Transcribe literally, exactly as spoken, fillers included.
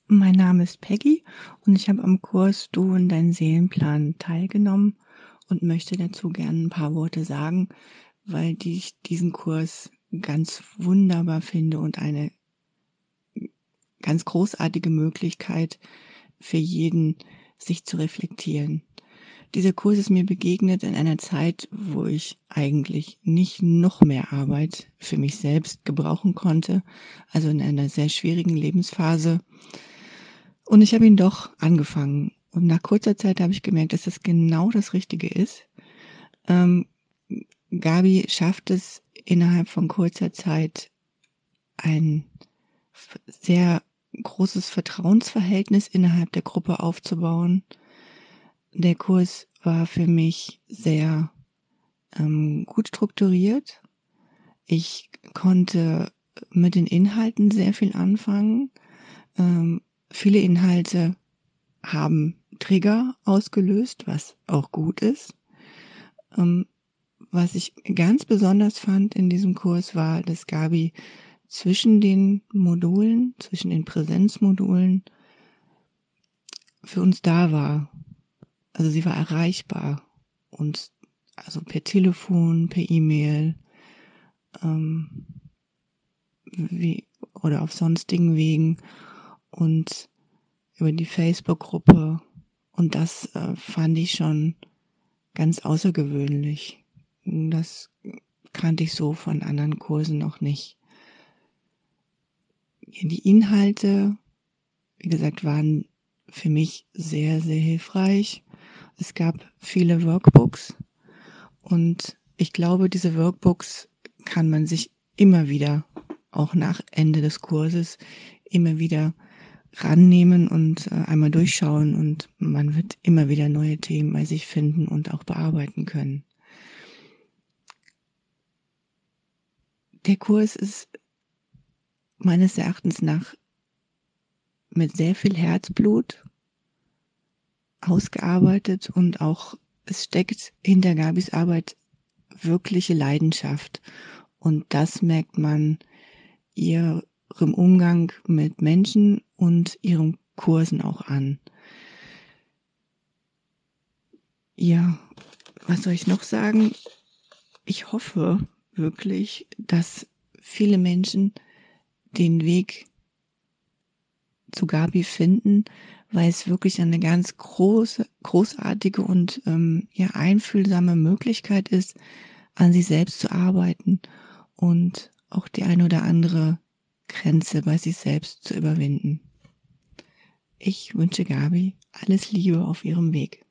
Mein Name ist Peggy und ich habe am Kurs „Du und dein Seelenplan" teilgenommen und möchte dazu gerne ein paar Worte sagen, weil die ich diesen Kurs ganz wunderbar finde und eine ganz großartige Möglichkeit für jeden, sich zu reflektieren. Dieser Kurs ist mir begegnet in einer Zeit, wo ich eigentlich nicht noch mehr Arbeit für mich selbst gebrauchen konnte, also in einer sehr schwierigen Lebensphase. Und ich habe ihn doch angefangen. Und nach kurzer Zeit habe ich gemerkt, dass das genau das Richtige ist. Ähm, Gabi schafft es innerhalb von kurzer Zeit, ein f sehr großes Vertrauensverhältnis innerhalb der Gruppe aufzubauen. Der Kurs war für mich sehr, ähm, gut strukturiert. Ich konnte mit den Inhalten sehr viel anfangen. Ähm, Viele Inhalte haben Trigger ausgelöst, was auch gut ist. Ähm, Was ich ganz besonders fand in diesem Kurs war, dass Gabi zwischen den Modulen, zwischen den Präsenzmodulen für uns da war. Also sie war erreichbar und also per Telefon, per E-Mail, ähm, wie oder auf sonstigen Wegen und über die Facebook-Gruppe. Und das äh, fand ich schon ganz außergewöhnlich. Das kannte ich so von anderen Kursen noch nicht. Ja, die Inhalte, wie gesagt, waren für mich sehr, sehr hilfreich. Es gab viele Workbooks und ich glaube, diese Workbooks kann man sich immer wieder, auch nach Ende des Kurses, immer wieder rannehmen und äh, einmal durchschauen und man wird immer wieder neue Themen bei sich finden und auch bearbeiten können. Der Kurs ist meines Erachtens nach mit sehr viel Herzblut ausgearbeitet und auch es steckt hinter Gabis Arbeit wirkliche Leidenschaft. Und das merkt man ihrem Umgang mit Menschen und ihren Kursen auch an. Ja, was soll ich noch sagen? Ich hoffe wirklich, dass viele Menschen den Weg zu Gabi finden, weil es wirklich eine ganz große, großartige und ähm, ja, einfühlsame Möglichkeit ist, an sich selbst zu arbeiten und auch die eine oder andere Grenze bei sich selbst zu überwinden. Ich wünsche Gabi alles Liebe auf ihrem Weg.